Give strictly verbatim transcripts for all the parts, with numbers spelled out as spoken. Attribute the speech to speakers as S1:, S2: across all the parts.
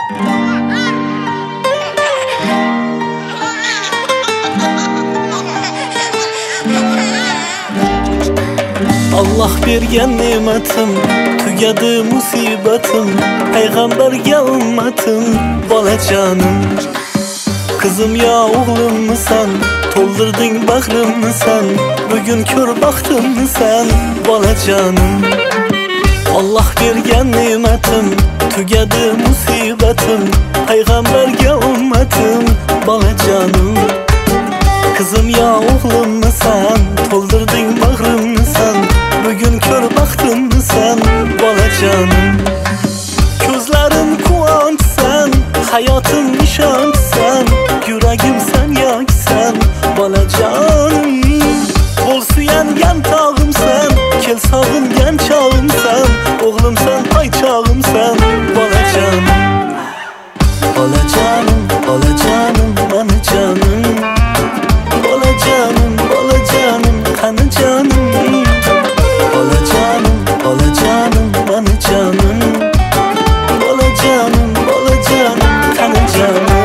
S1: Allah bergen nimetim, tugadi musibetim, Peygamberge ümmetim, balacanım. Kızım ya oğlum mu sen, toldurdun bağrım mı sen, bugün kör baktın mı sen, balacanım. Allah bergen nimetim, tugadi musibetim, Peygamberge ümmetim, balacanım. Kızım ya oğlum mu sen, toldurdun bağrım mı sen, bugün kör baktın mı sen, balacanım. Gözlerim kuvvet sen, hayatım nişan sen, yüreğim sen yak sen, balacanım. Bol suyangan tağım sen, kel sağıngan çağım sen, oğlum sen ay çağım sen, balacanım. Balacanım, balacanım, bana canım, balacanım, balacanım, kanı canım. Balacanım, balacanım, bana canım, balacanım, balacanım, kanı canım.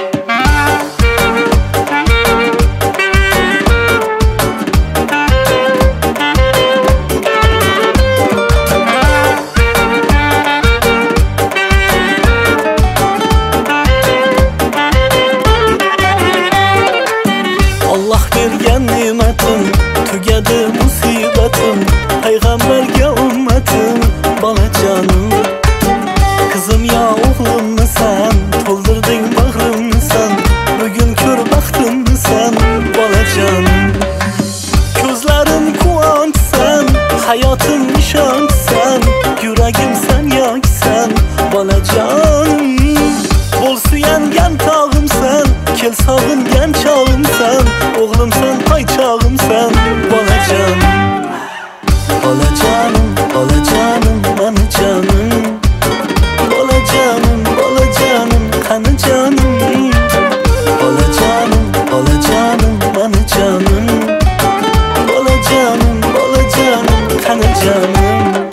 S1: Allah bergen nimetim, tugadi musibetim, Peygamberge ümmetim, balacanım. Kızım ya oğlum mu sen, toldurdun bağrım mı sen, bugün kör baktın mı sen, balacanım. Gözlerim kuvvet sen, hayatım nişan sen, yüreğim sen yak sen, balacanım. Bol suyangan tağım sen, kel sağıngan çağım sen, oğlum sen ay çağım sen, balacanım. Balacanım, balacanım, bana canım, balacanım, balacanım, kanı canım. Balacanım, balacanım, bana canım, balacanım, balacanım, kanı canım.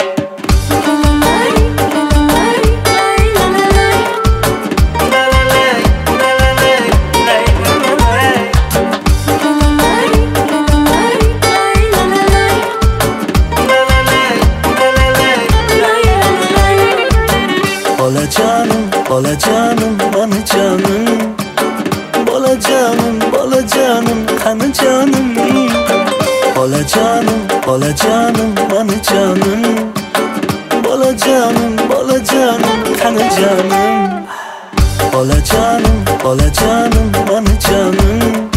S1: Balacanım, balacanım, bana canım, balacanım, balacanım, kanı canım. Balacanım, balacanım, bana canım, balacanım, balacanım, kanı canım. Balacanım, balacanım, bana canım.